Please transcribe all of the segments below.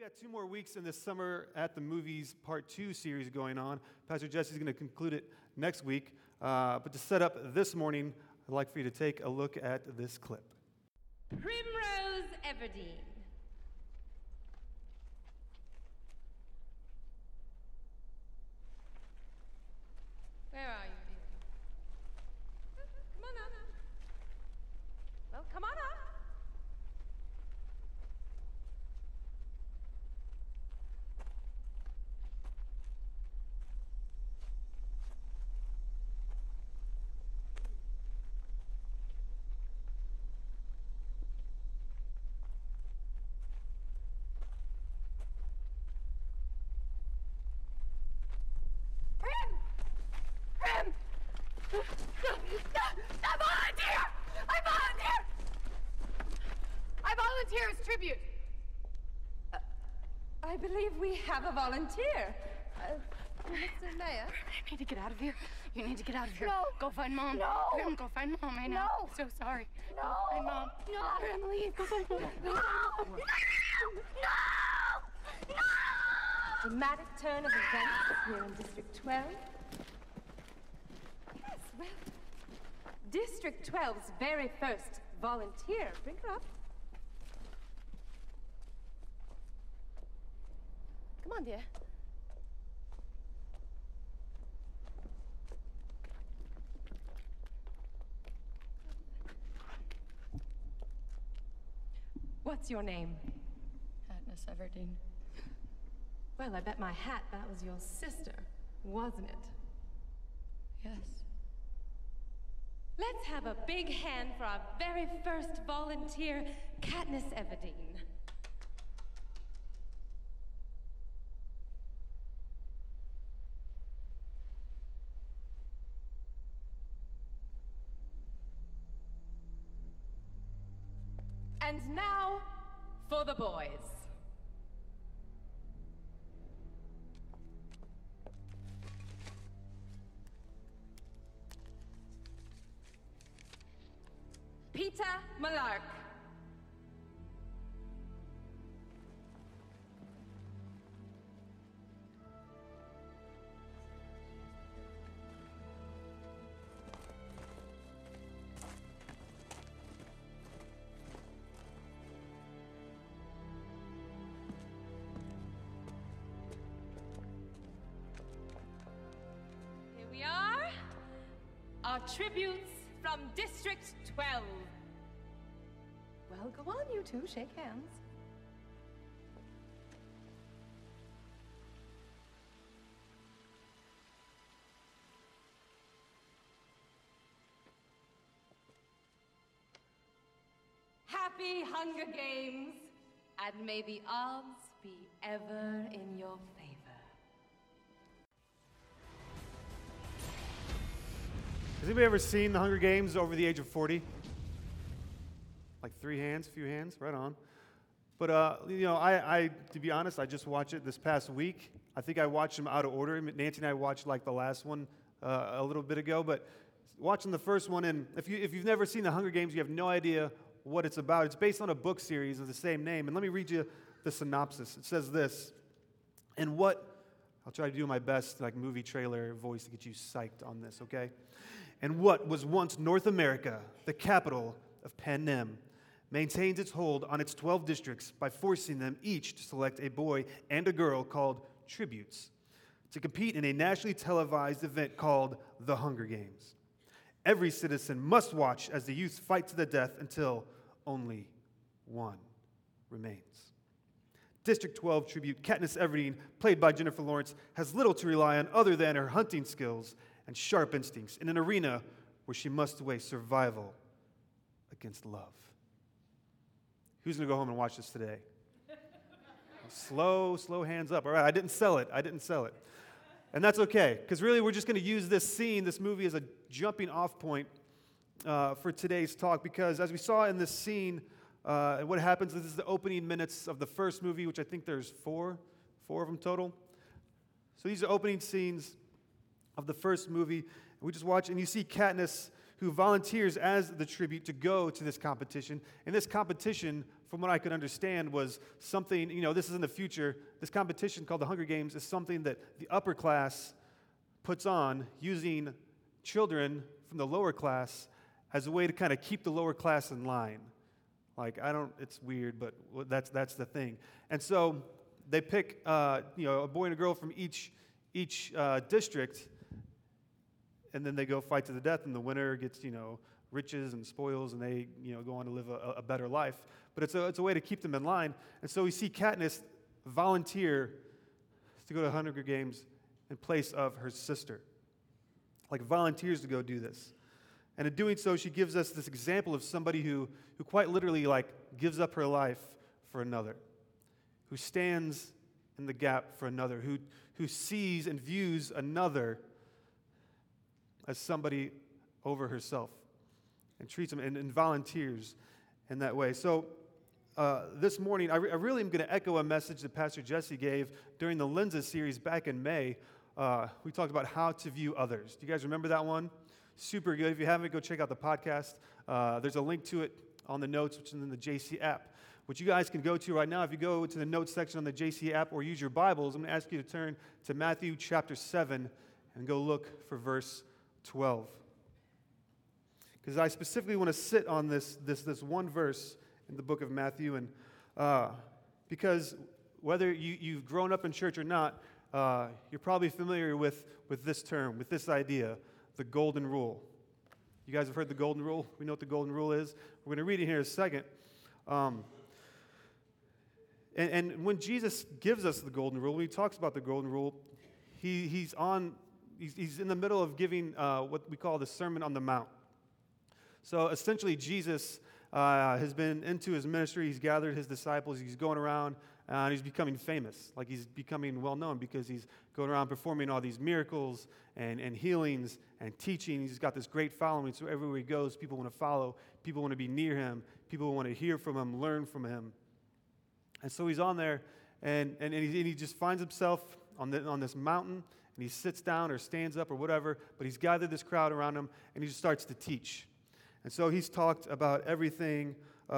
got 2 more weeks in this Summer at the Movies Part 2 series going on. Pastor Jesse's going to conclude it next week. But to set up this morning, I'd like for you to take a look at this clip. Primrose Everdeen. Where are you, dear? Come on up. Well, come on up. I volunteer as tribute. I believe we have a volunteer. Mr. Mayor? I need to get out of here. You need to get out of here. No. Go find Mom. No. Grim, go find Mom right now. No. I'm so sorry. No. Go find Mom. No. Grim, leave. Go find Mom. No! No! Dramatic turn of events here in District 12. Yes, well, District 12's very first volunteer. Bring her up. Come on, dear. What's your name? Katniss Everdeen. Well, I bet my hat that was your sister, wasn't it? Yes. Let's have a big hand for our very first volunteer, Katniss Everdeen. And now, for the boys. Peter Malark. Here we are, our tributes from District 12. Well, go on, you two, shake hands. Happy Hunger Games, and may the odds be ever in your favor. Has anybody ever seen The Hunger Games over the age of 40? Like 3 hands, a few hands, right on. But, I to be honest, I just watched it this past week. I think I watched them out of order. Nancy and I watched like the last one a little bit ago. But watching the first one, and if you've never seen The Hunger Games, you have no idea what it's about. It's based on a book series of the same name. And let me read you the synopsis. It says this, I'll try to do my best, like movie trailer voice to get you psyched on this, okay? And what was once North America, the capital of Panem, maintains its hold on its 12 districts by forcing them each to select a boy and a girl called tributes to compete in a nationally televised event called The Hunger Games. Every citizen must watch as the youth fight to the death until only one remains. District 12 tribute Katniss Everdeen, played by Jennifer Lawrence, has little to rely on other than her hunting skills and sharp instincts in an arena where she must weigh survival against love. Who's going to go home and watch this today? Slow hands up. All right, I didn't sell it. And that's okay, because really we're just going to use this movie, as a jumping off point for today's talk, because as we saw in this scene, what happens is this is the opening minutes of the first movie, which I think there's four of them total. So these are opening scenes of the first movie. We just watch, and you see Katniss, who volunteers as the tribute to go to this competition. And this competition from what I could understand, was something, this is in the future. This competition called the Hunger Games is something that the upper class puts on using children from the lower class as a way to kind of keep the lower class in line. It's weird, but that's the thing. And so they pick, a boy and a girl from each district, and then they go fight to the death, and the winner gets, riches and spoils, and they, go on to live a better life. But it's a way to keep them in line. And so we see Katniss volunteer to go to Hunger Games in place of her sister. Volunteers to go do this. And in doing so, she gives us this example of somebody who quite literally, gives up her life for another, who stands in the gap for another, who sees and views another as somebody over herself and treats them and volunteers in that way. So this morning, I really am going to echo a message that Pastor Jesse gave during the Lenses series back in May. We talked about how to view others. Do you guys remember that one? Super good. If you haven't, go check out the podcast. There's a link to it on the notes, which is in the JC app, which you guys can go to right now. If you go to the notes section on the JC app or use your Bibles, I'm going to ask you to turn to Matthew chapter 7 and go look for verse 12. Because I specifically want to sit on this one verse in the book of Matthew, and because whether you've grown up in church or not, you're probably familiar with this term, with this idea, the golden rule. You guys have heard the golden rule? We know what the golden rule is. We're going to read it here in a second. And when Jesus gives us the golden rule, when he talks about the golden rule, he's in the middle of giving what we call the Sermon on the Mount. So essentially, Jesus has been into his ministry. He's gathered his disciples. He's going around, and he's becoming famous. He's becoming well-known because he's going around performing all these miracles and healings and teaching. He's got this great following, so everywhere he goes, people want to follow. People want to be near him. People want to hear from him, learn from him. And so he's on there, and he just finds himself on this mountain, and he sits down or stands up or whatever, but he's gathered this crowd around him, and he just starts to teach. And so he's talked about everything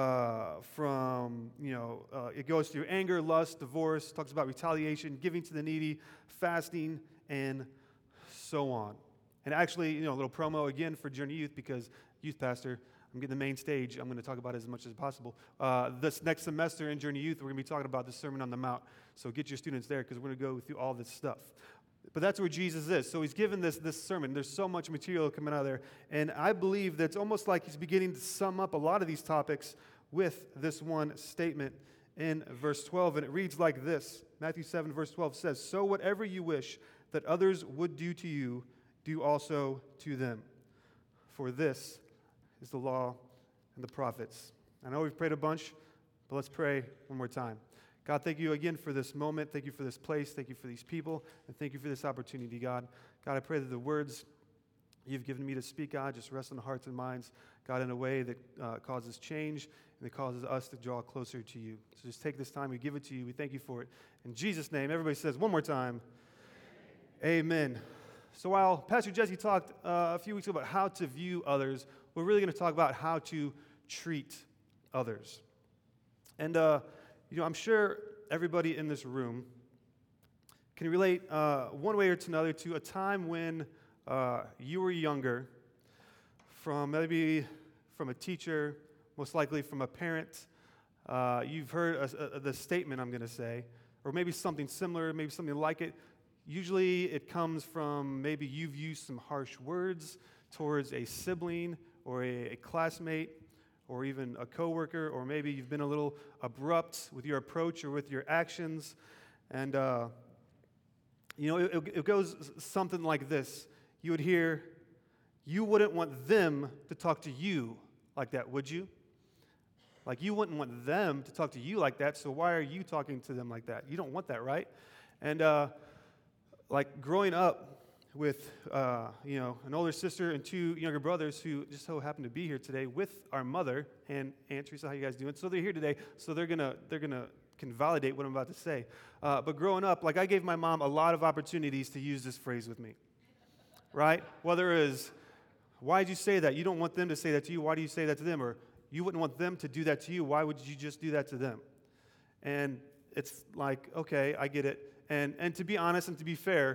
from, it goes through anger, lust, divorce, talks about retaliation, giving to the needy, fasting, and so on. And actually, a little promo again for Journey Youth, because youth pastor, I'm getting the main stage. I'm going to talk about it as much as possible. This next semester in Journey Youth, we're going to be talking about the Sermon on the Mount. So get your students there, because we're going to go through all this stuff. But that's where Jesus is. So he's given this sermon. There's so much material coming out of there. And I believe that it's almost like he's beginning to sum up a lot of these topics with this one statement in verse 12. And it reads like this. Matthew 7, verse 12 says, "So whatever you wish that others would do to you, do also to them. For this is the law and the prophets." I know we've prayed a bunch, but let's pray one more time. God, thank you again for this moment. Thank you for this place. Thank you for these people. And thank you for this opportunity, God. God, I pray that the words you've given me to speak, God, just rest on the hearts and minds, God, in a way that causes change and that causes us to draw closer to you. So just take this time. We give it to you. We thank you for it. In Jesus' name, everybody says one more time, Amen. So while Pastor Jesse talked a few weeks ago about how to view others, we're really going to talk about how to treat others. And I'm sure everybody in this room can relate one way or to another to a time when you were younger, maybe from a teacher, most likely from a parent. You've heard the statement I'm going to say, or maybe something similar, maybe something like it. Usually it comes from maybe you've used some harsh words towards a sibling or a classmate, or even a coworker, or maybe you've been a little abrupt with your approach or with your actions. And, it goes something like this. You would hear, you wouldn't want them to talk to you like that, would you? You wouldn't want them to talk to you like that, so why are you talking to them like that? You don't want that, right? And, growing up with, an older sister and two younger brothers who just so happen to be here today with our mother and Aunt Teresa. How you guys doing? So they're here today, so they're gonna can validate what I'm about to say. But growing up, I gave my mom a lot of opportunities to use this phrase with me, right? Whether it is, why did you say that? You don't want them to say that to you. Why do you say that to them? Or You wouldn't want them to do that to you. Why would you just do that to them? And it's like, okay, I get it. And to be honest and to be fair,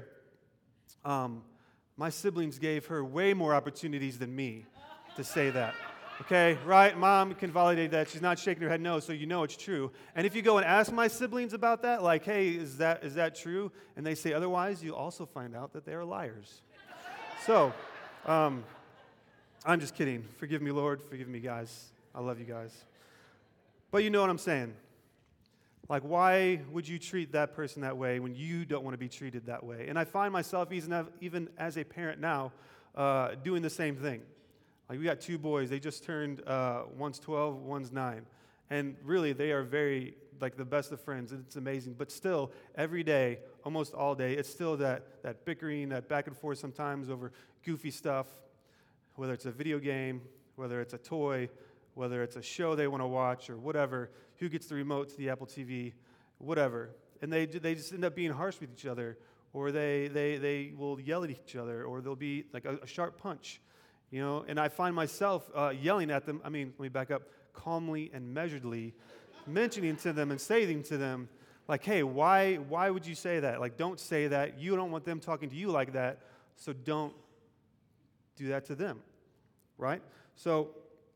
my siblings gave her way more opportunities than me to say that. Okay, right? Mom can validate that. She's not shaking her head no, so you know it's true. And if you go and ask my siblings about that, like, hey, is that true? And they say otherwise, you also find out that they are liars. So, I'm just kidding. Forgive me, Lord. Forgive me, guys. I love you guys. But you know what I'm saying. Like, why would you treat that person that way when you don't want to be treated that way? And I find myself, even as a parent now, doing the same thing. Like, we got 2 boys. They just turned, one's 12, one's 9. And really, they are very, like, the best of friends. It's amazing. But still, every day, almost all day, it's still that bickering, that back and forth sometimes over goofy stuff, whether it's a video game, whether it's a toy, whether it's a show they want to watch or whatever, who gets the remote to the Apple TV, whatever. And they just end up being harsh with each other, or they will yell at each other, or there'll be like a sharp punch. You know, and I find myself yelling at them, let me back up, calmly and measuredly, mentioning to them and saying to them, like, hey, why would you say that? Like, don't say that. You don't want them talking to you like that, so don't do that to them, right? So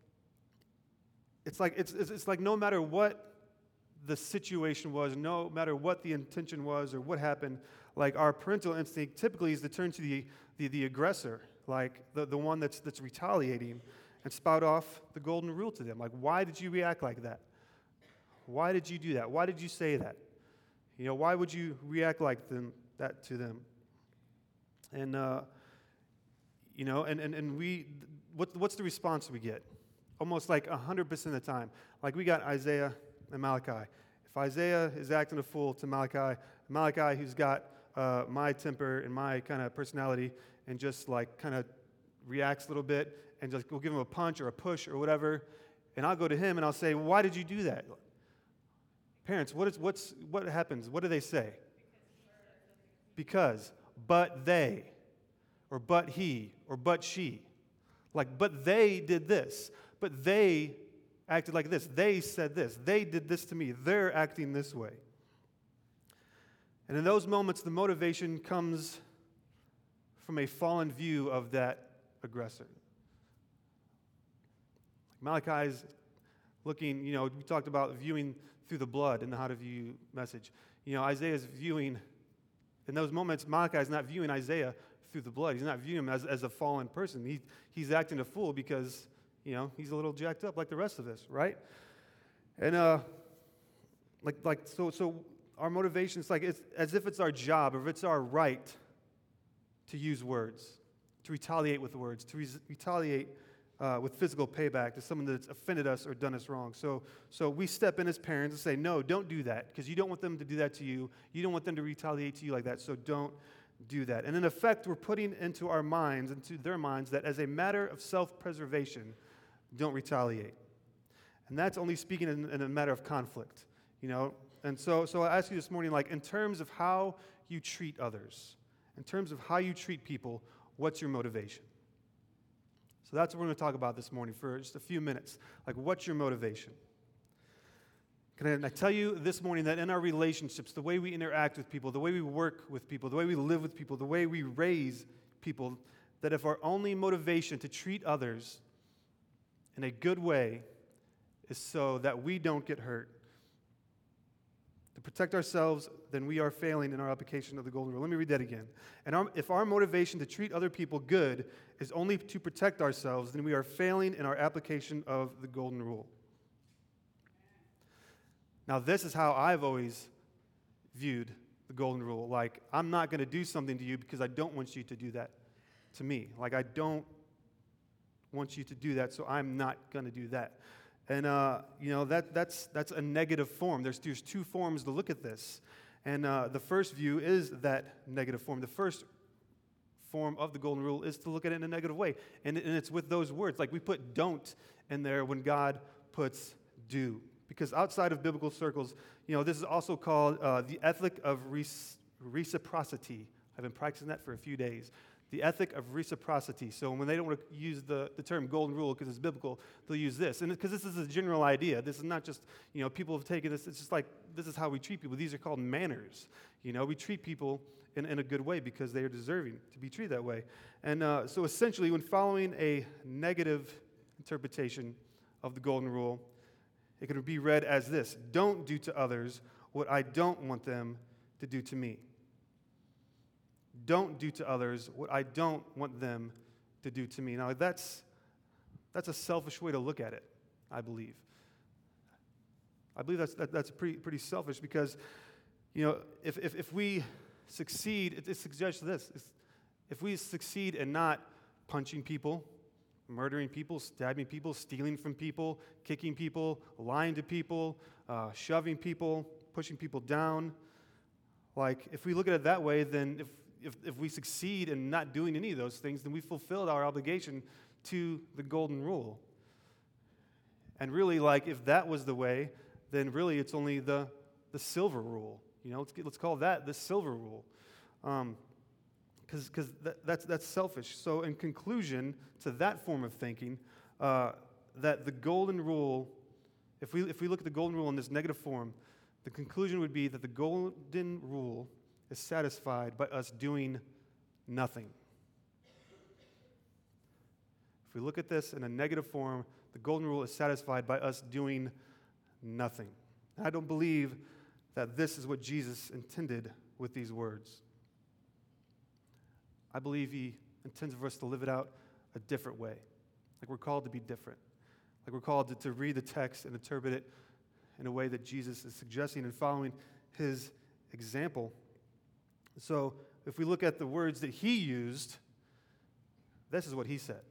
it's like no matter what the situation was, no matter what the intention was or what happened, like our parental instinct typically is to turn to the aggressor, like the one that's retaliating, and spout off the golden rule to them. Like, why did you react like that? Why did you do that? Why did you say that? You know, why would you react like that to them? And you know, and what's the response we get? Almost like 100% of the time. Like, we got Isaiah and Malachi. If Isaiah is acting a fool to Malachi, who's got my temper and my kind of personality, and just like kind of reacts a little bit, and just we'll give him a punch or a push or whatever, and I'll go to him and I'll say, why did you do that? Parents, what happens? What do they say? Because, but they, or but he, or but she. Like, but they did this, but they acted like this, they said this, they did this to me, they're acting this way. And in those moments, the motivation comes from a fallen view of that aggressor. Malachi's looking, you know, we talked about viewing through the blood in the How to View message. You know, Isaiah's viewing, in those moments, Malachi's not viewing Isaiah through the blood. He's not viewing him as a fallen person. He's acting a fool because, you know, he's a little jacked up like the rest of us, right? And so our motivation is like it's as if it's our job or if it's our right to use words, to retaliate with words, to retaliate with physical payback to someone that's offended us or done us wrong. So we step in as parents and say, no, don't do that, because you don't want them to do that to you. You don't want them to retaliate to you like that, so don't do that. And in effect, we're putting into our minds, into their minds, that as a matter of self-preservation, don't retaliate. And that's only speaking in a matter of conflict, you know. And so I ask you this morning, like, in terms of how you treat others, in terms of how you treat people, what's your motivation? So that's what we're going to talk about this morning for just a few minutes. Like, what's your motivation? Can I tell you this morning that in our relationships, the way we interact with people, the way we work with people, the way we live with people, the way we raise people, that if our only motivation to treat others in a good way is so that we don't get hurt, to protect ourselves, then we are failing in our application of the golden rule. Let me read that again. And if our motivation to treat other people good is only to protect ourselves, then we are failing in our application of the golden rule. Now, this is how I've always viewed the golden rule. Like, I'm not going to do something to you because I don't want you to do that to me. Like, I don't want you to do that, so I'm not going to do that. And, you know, that's a negative form. There's 2 forms to look at this. And the first view is that negative form. The first form of the golden rule is to look at it in a negative way. And it's with those words. Like, we put don't in there when God puts do. Because outside of biblical circles, you know, this is also called the ethic of reciprocity. I've been practicing that for a few days. the ethic of reciprocity. So when they don't want to use the term golden rule because it's biblical, they'll use this. And because this is a general idea. This is not just, people have taken this. It's just like, this is how we treat people. These are called manners. We treat people in a good way because they are deserving to be treated that way. And so essentially, when following a negative interpretation of the golden rule, it can be read as this: don't do to others what I don't want them to do to me. Don't do to others what I don't want them to do to me. Now, that's a selfish way to look at it, I believe. I believe that's pretty selfish because, if we succeed, it suggests this. If we succeed in not punching people, murdering people, stabbing people, stealing from people, kicking people, lying to people, shoving people, pushing people down, like, if we look at it that way, then if we succeed in not doing any of those things, then we fulfilled our obligation to the golden rule. And really, like, if that was the way, then really it's only the silver rule. Let's call that the silver rule. Because that's selfish. So in conclusion to that form of thinking, that the golden rule, if we look at the golden rule in this negative form, the conclusion would be that the golden rule is satisfied by us doing nothing. If we look at this in a negative form, the golden rule is satisfied by us doing nothing. And I don't believe that this is what Jesus intended with these words. I believe he intends for us to live it out a different way. Like, we're called to be different. Like, we're called to read the text and interpret it in a way that Jesus is suggesting and following his example. So if we look at the words that he used, this is what he said.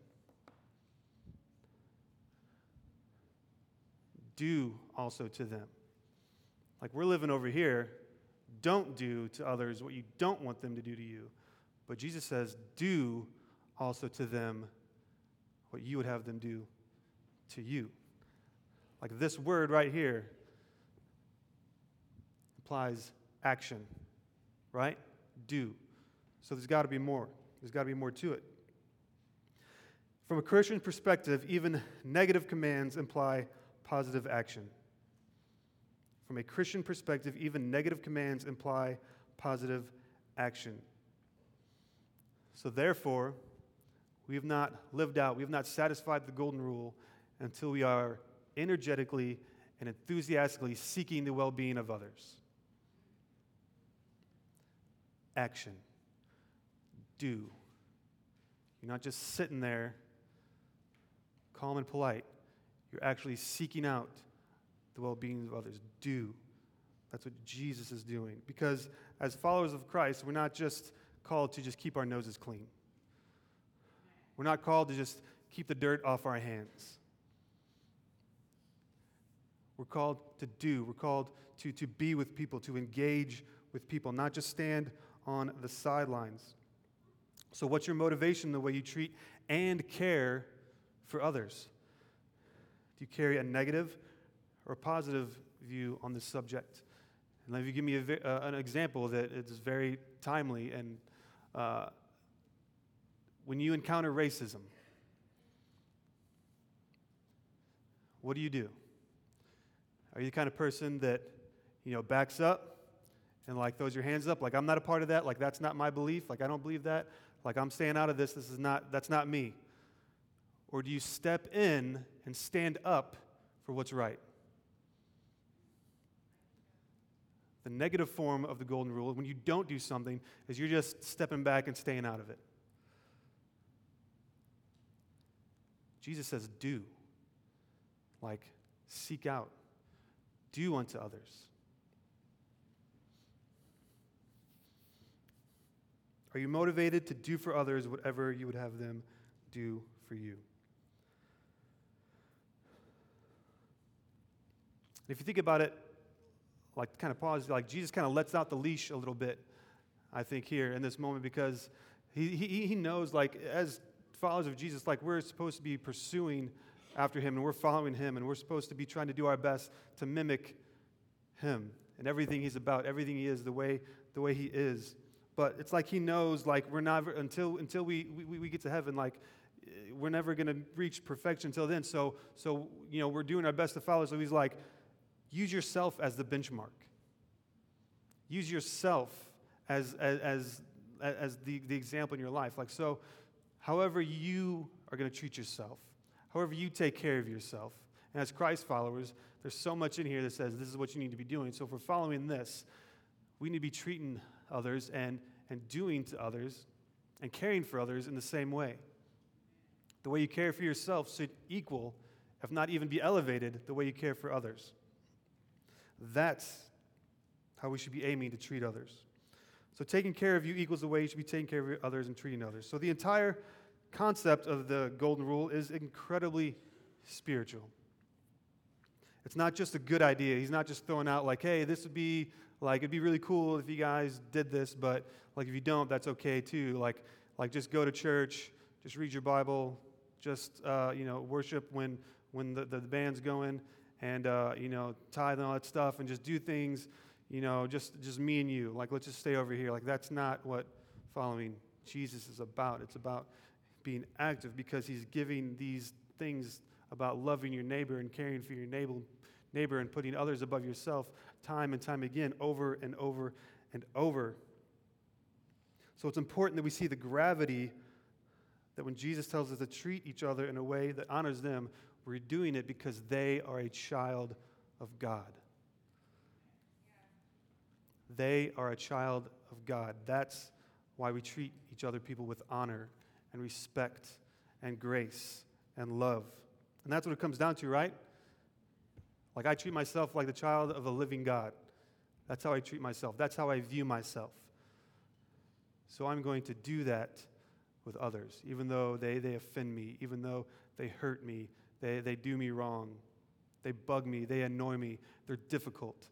Do also to them. Like, we're living over here, don't do to others what you don't want them to do to you. But Jesus says, do also to them what you would have them do to you. Like, this word right here implies action, right? Do. So there's got to be more. There's got to be more to it. From a Christian perspective, even negative commands imply positive action. From a Christian perspective, even negative commands imply positive action. So therefore, we have not lived out, we have not satisfied the golden rule until we are energetically and enthusiastically seeking the well-being of others. Action. Do. You're not just sitting there, calm and polite. You're actually seeking out the well-being of others. Do. That's what Jesus is doing. Because as followers of Christ, we're not just called to just keep our noses clean. We're not called to just keep the dirt off our hands. We're called to do. We're called to be with people, to engage with people, not just stand on the sidelines. So what's your motivation, the way you treat and care for others? Do you carry a negative or a positive view on this subject? And let me give me an example that is very timely. And when you encounter racism, what do? Are you the kind of person that, backs up and throws your hands up, like, I'm not a part of that, like, that's not my belief, like, I don't believe that, like, I'm staying out of this, that's not me? Or do you step in and stand up for what's right? The negative form of the golden rule, when you don't do something, is you're just stepping back and staying out of it. Jesus says, do. Like, seek out. Do unto others. Are you motivated to do for others whatever you would have them do for you? If you think about it, like, kind of pause, like, Jesus kind of lets out the leash a little bit, I think, here in this moment, because he knows, like, as followers of Jesus, like, we're supposed to be pursuing after him, and we're following him, and we're supposed to be trying to do our best to mimic him and everything he's about, everything he is, the way he is. But it's like he knows, like, we're not, until we get to heaven, like, we're never going to reach perfection until then. So, we're doing our best to follow. So he's like, use yourself as the benchmark. Use yourself as the example in your life. Like, so, however you are going to treat yourself, however you take care of yourself. And as Christ followers, there's so much in here that says this is what you need to be doing. So if we're following this, we need to be treating others and doing to others and caring for others in the same way. The way you care for yourself should equal, if not even be elevated, the way you care for others. That's how we should be aiming to treat others. So taking care of you equals the way you should be taking care of others and treating others. So the entire concept of the golden rule is incredibly spiritual. It's not just a good idea. He's not just throwing out like, hey, this would be, like, it'd be really cool if you guys did this, but, like, if you don't, that's okay too. Like just go to church, just read your Bible, just, worship when the band's going, and, tithe and all that stuff, and just do things, just me and you. Like, let's just stay over here. Like, that's not what following Jesus is about. It's about being active, because he's giving these things about loving your neighbor and caring for your neighbor and putting others above yourself time and time again, over and over and over. So it's important that we see the gravity that when Jesus tells us to treat each other in a way that honors them, we're doing it because they are a child of God. They are a child of God. That's why we treat each other, people, with honor and respect and grace and love. And that's what it comes down to, right? Like, I treat myself like the child of a living God. That's how I treat myself. That's how I view myself. So I'm going to do that with others, even though they offend me, even though they hurt me, they do me wrong, they bug me, they annoy me, they're difficult.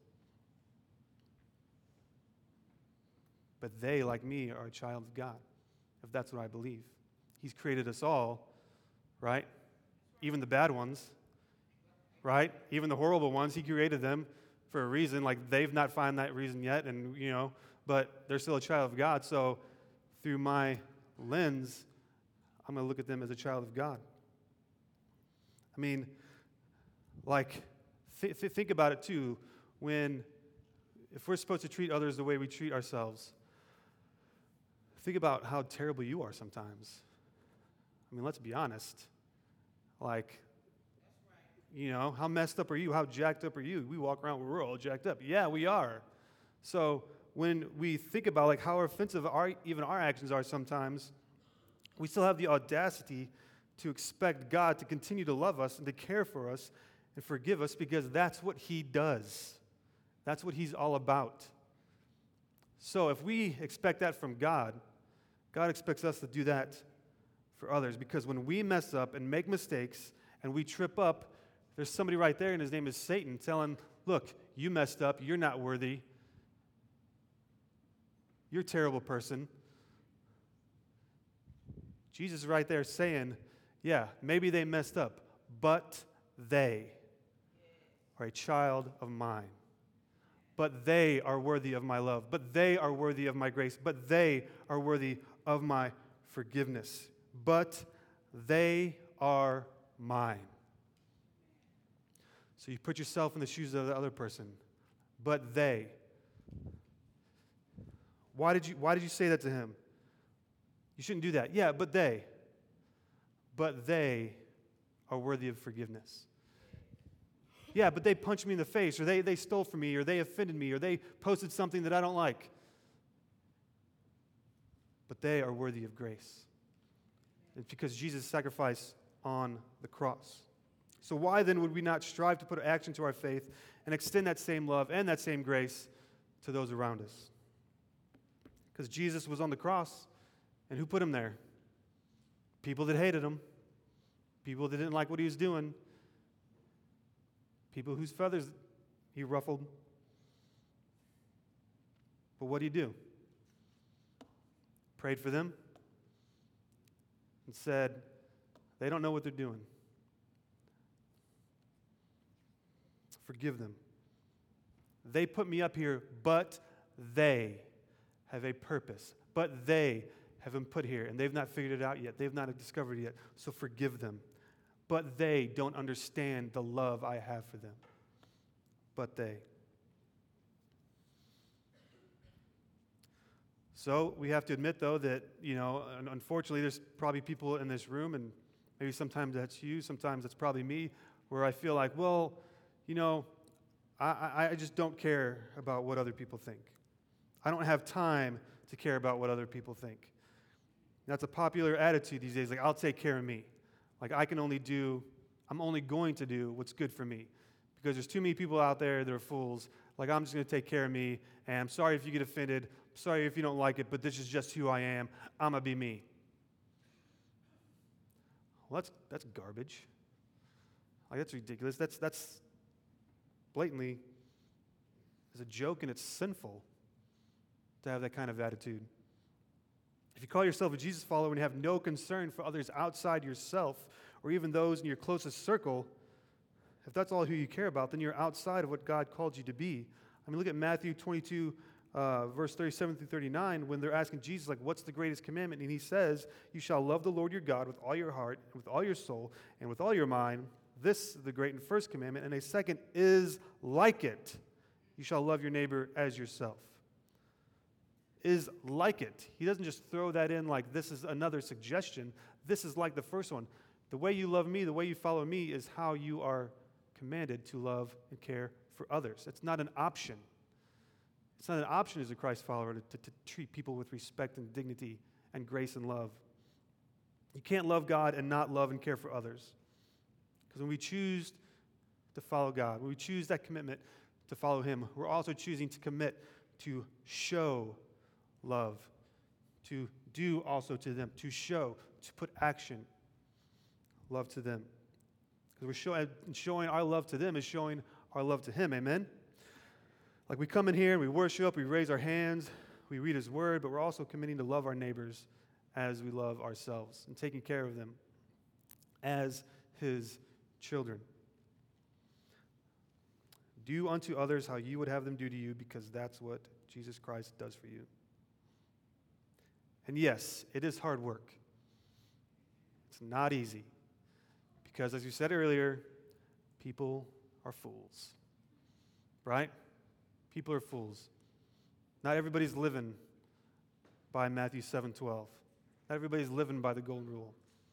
But they, like me, are a child of God, if that's what I believe. He's created us all, right? Even the bad ones, right? Even the horrible ones, he created them for a reason. Like, they've not found that reason yet, and, but they're still a child of God. So through my lens, I'm going to look at them as a child of God. I mean, like, think about it too. If we're supposed to treat others the way we treat ourselves, think about how terrible you are sometimes. I mean, let's be honest. Like, how messed up are you? How jacked up are you? We walk around, we're all jacked up. Yeah, we are. So when we think about, like, how offensive even our actions are sometimes, we still have the audacity to expect God to continue to love us and to care for us and forgive us, because that's what he does. That's what he's all about. So if we expect that from God, God expects us to do that for others, because when we mess up and make mistakes and we trip up, there's somebody right there, and his name is Satan, telling, look, you messed up, you're not worthy, you're a terrible person. Jesus is right there saying, yeah, maybe they messed up, but they are a child of mine. But they are worthy of my love. But they are worthy of my grace. But they are worthy of my forgiveness. But they are mine. So you put yourself in the shoes of the other person. But they. Why did you say that to him? You shouldn't do that. Yeah, but they. But they are worthy of forgiveness. Yeah, but they punched me in the face, or they stole from me, or they offended me, or they posted something that I don't like. But they are worthy of grace. It's because Jesus sacrificed on the cross. So why then would we not strive to put action to our faith and extend that same love and that same grace to those around us? Because Jesus was on the cross, and who put him there? People that hated him. People that didn't like what he was doing. People whose feathers he ruffled. But what did he do? Prayed for them and said, they don't know what they're doing. Forgive them. They put me up here, but they have a purpose, but they have been put here, and they've not figured it out yet. They've not discovered it yet, so forgive them. But they don't understand the love I have for them. But they. So we have to admit, though, that, unfortunately, there's probably people in this room, and maybe sometimes that's you, sometimes that's probably me, where I feel like, I just don't care about what other people think. I don't have time to care about what other people think. That's a popular attitude these days, like, I'll take care of me. Like, I'm only going to do what's good for me. Because there's too many people out there that are fools. Like, I'm just going to take care of me, and I'm sorry if you get offended. I'm sorry if you don't like it, but this is just who I am. I'm going to be me. Well, that's garbage. Like, that's ridiculous. That's blatantly is a joke, and it's sinful to have that kind of attitude. If you call yourself a Jesus follower and you have no concern for others outside yourself or even those in your closest circle, if that's all who you care about, then you're outside of what God called you to be. I mean, look at Matthew 22, verse 37 through 39, when they're asking Jesus, like, what's the greatest commandment? And he says, you shall love the Lord your God with all your heart, and with all your soul, and with all your mind. This is the great and first commandment, and a second is like it. You shall love your neighbor as yourself. Is like it. He doesn't just throw that in like this is another suggestion. This is like the first one. The way you love me, the way you follow me is how you are commanded to love and care for others. It's not an option. It's not an option as a Christ follower to treat people with respect and dignity and grace and love. You can't love God and not love and care for others. Because when we choose to follow God, when we choose that commitment to follow Him, we're also choosing to commit to show love, to do also to them, to show, to put action love to them. Because showing our love to them is showing our love to Him, amen? Like we come in here and we worship, we raise our hands, we read His Word, but we're also committing to love our neighbors as we love ourselves and taking care of them as His children. Do unto others how you would have them do to you, because that's what Jesus Christ does for you. And yes, it is hard work. It's not easy. Because as you said earlier, people are fools. Right? People are fools. Not everybody's living by Matthew 7:12. Not everybody's living by the golden rule.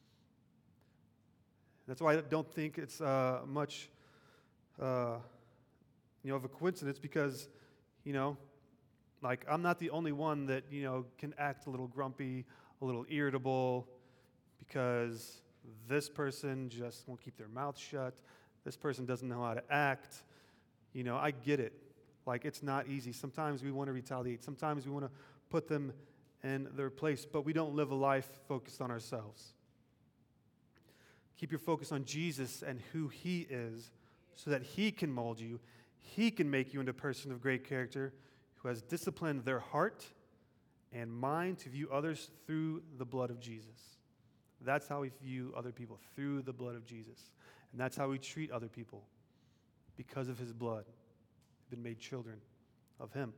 That's why I don't think it's much of a coincidence, because, like, I'm not the only one that, can act a little grumpy, a little irritable, because this person just won't keep their mouth shut. This person doesn't know how to act. I get it. Like, it's not easy. Sometimes we want to retaliate. Sometimes we want to put them in their place, but we don't live a life focused on ourselves. Keep your focus on Jesus and who He is, so that He can mold you. He can make you into a person of great character who has disciplined their heart and mind to view others through the blood of Jesus. That's how we view other people, through the blood of Jesus. And that's how we treat other people, because of His blood. We've been made children of Him.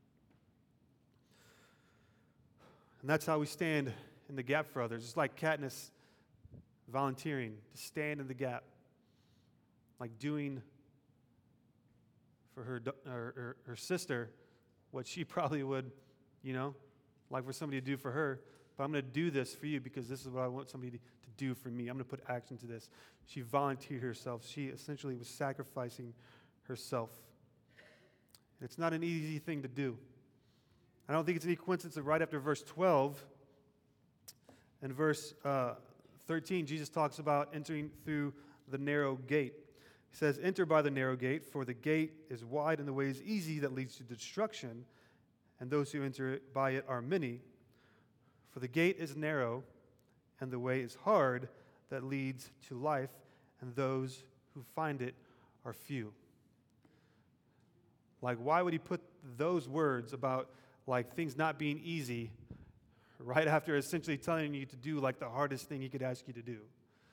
And that's how we stand in the gap for others. Just like Katniss volunteering to stand in the gap, like doing for her sister what she probably would, like for somebody to do for her. But I'm going to do this for you because this is what I want somebody to do for me. I'm going to put action to this. She volunteered herself. She essentially was sacrificing herself. And it's not an easy thing to do. I don't think it's any coincidence that right after verse 12 and verse 13, Jesus talks about entering through the narrow gate. He says, enter by the narrow gate, for the gate is wide and the way is easy that leads to destruction, and those who enter by it are many. For the gate is narrow and the way is hard that leads to life, and those who find it are few. Like, why would he put those words about, like, things not being easy right after essentially telling you to do, like, the hardest thing he could ask you to do?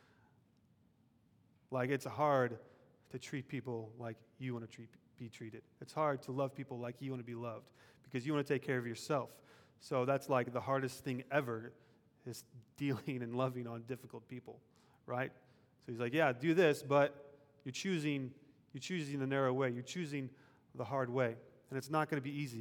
Like, it's hard to treat people like you want to be treated. It's hard to love people like you want to be loved, because you want to take care of yourself. So that's like the hardest thing ever, is dealing and loving on difficult people, right? So he's like, yeah, do this, but you're choosing the narrow way. You're choosing the hard way, and it's not going to be easy.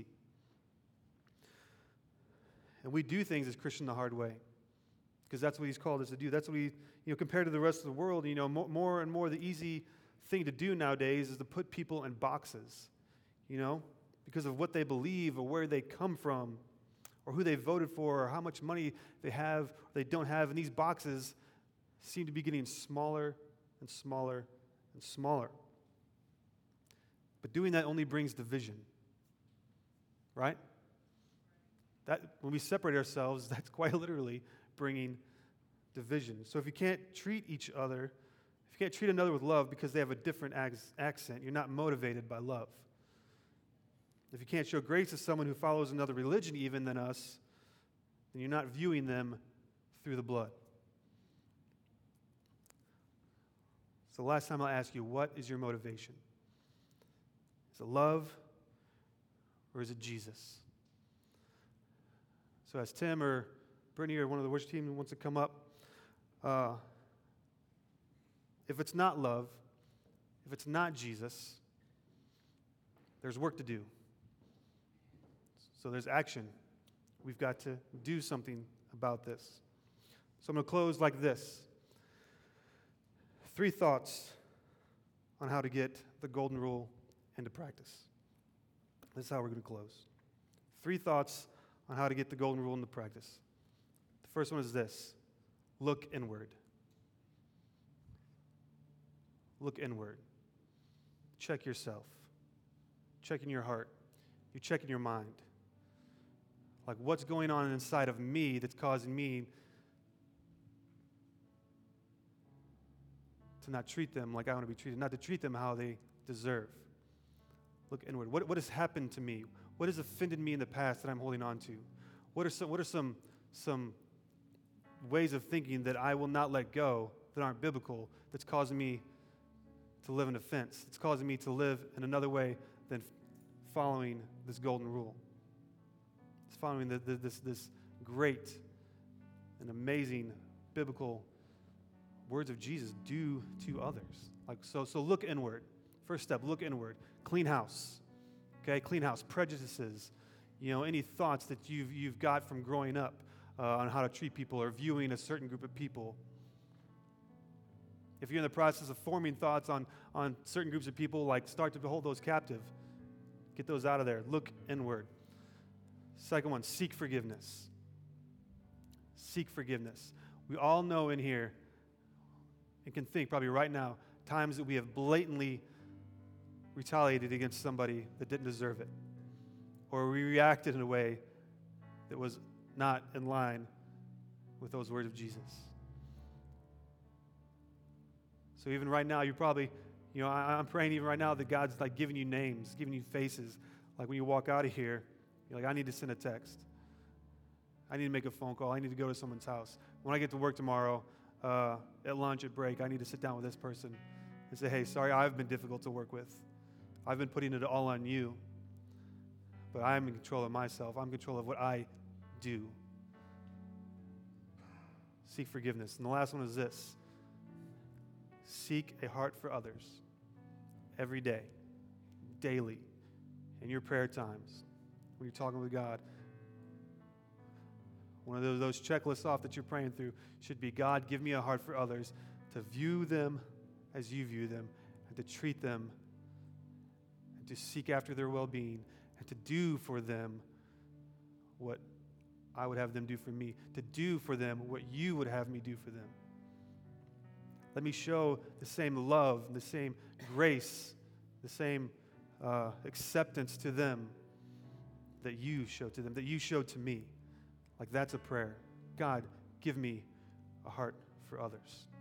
And we do things as Christians the hard way, because that's what he's called us to do. That's what compared to the rest of the world, more and more the easy thing to do nowadays is to put people in boxes, because of what they believe or where they come from or who they voted for or how much money they have or they don't have. And these boxes seem to be getting smaller and smaller and smaller. But doing that only brings division, right? That when we separate ourselves, that's quite literally bringing division. So if you can't treat each other, if you can't treat another with love because they have a different accent, you're not motivated by love. If you can't show grace to someone who follows another religion even than us, then you're not viewing them through the blood. So last time I'll ask you, what is your motivation? Is it love or is it Jesus? So as Tim or Brittany or one of the worship team wants to come up, if it's not love, if it's not Jesus, there's work to do. So there's action. We've got to do something about this. So I'm going to close like this. 3 thoughts on how to get the golden rule into practice. This is how we're going to close. 3 thoughts on how to get the golden rule into practice. The first one is this: look inward. Look inward. Check yourself. Check in your heart. You check in your mind. Like, what's going on inside of me that's causing me to not treat them like I want to be treated, not to treat them how they deserve. Look inward. What has happened to me? What has offended me in the past that I'm holding on to? What are some ways of thinking that I will not let go that aren't biblical, that's causing me to live in offense? It's causing me to live in another way than following this golden rule. It's following this great and amazing biblical words of Jesus, do to others. So look inward. First step, look inward. Clean house. Okay, clean house. Prejudices, any thoughts that you've got from growing up on how to treat people or viewing a certain group of people. If you're in the process of forming thoughts on certain groups of people, start to hold those captive. Get those out of there. Look inward. Second one, seek forgiveness. Seek forgiveness. We all know in here and can think probably right now times that we have blatantly retaliated against somebody that didn't deserve it, or we reacted in a way that was not in line with those words of Jesus. So even right now, you're probably, I'm praying even right now that God's giving you names, giving you faces. Like when you walk out of here, you're like, I need to send a text. I need to make a phone call. I need to go to someone's house. When I get to work tomorrow, at lunch, at break, I need to sit down with this person and say, hey, sorry, I've been difficult to work with. I've been putting it all on you. But I'm in control of myself. I'm in control of what I do. Seek forgiveness. And the last one is this: seek a heart for others every day, daily, in your prayer times, when you're talking with God. One of those checklists off that you're praying through should be, God, give me a heart for others, to view them as you view them, and to treat them, and to seek after their well-being, and to do for them what I would have them do for me, to do for them what you would have me do for them. Let me show the same love, the same grace, the same acceptance to them that you show to them, that you showed to me. That's a prayer. God, give me a heart for others.